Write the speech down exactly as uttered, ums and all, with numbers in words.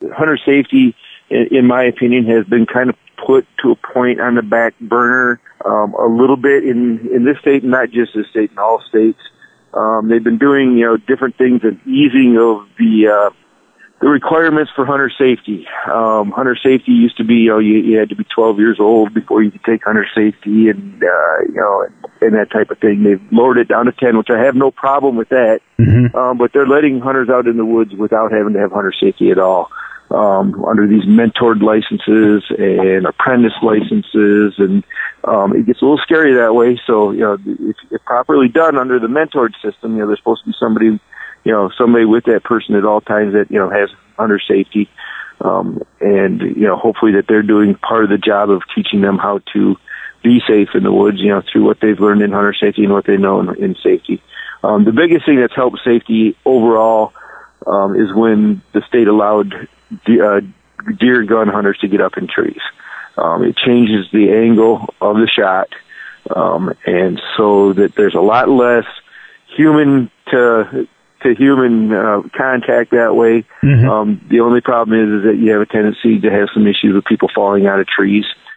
hunter safety, in, in my opinion, has been kind of put to a point on the back burner um, a little bit in, in this state, not just this state, in all states. Um, they've been doing, you know, different things and easing of the uh, the requirements for hunter safety. Um, hunter safety used to be, you know, you, you had to be twelve years old before you could take hunter safety, and uh, you know, and that type of thing. They've lowered it down to ten, which I have no problem with that. Mm-hmm. Um, but they're letting hunters out in the woods without having to have hunter safety at all. Um, under these mentored licenses and apprentice licenses, and um, it gets a little scary that way. So, you know, if, if properly done under the mentored system, you know, there's supposed to be somebody, you know, somebody with that person at all times that, you know, has hunter safety, um, and, you know, hopefully that they're doing part of the job of teaching them how to be safe in the woods, you know, through what they've learned in hunter safety and what they know in, in safety. Um, the biggest thing that's helped safety overall um, is when the state allowed The, uh, deer gun hunters to get up in trees. Um, it changes the angle of the shot, um, and so that there's a lot less human to to human uh, contact that way. Mm-hmm. Um, the only problem is, is that you have a tendency to have some issues with people falling out of trees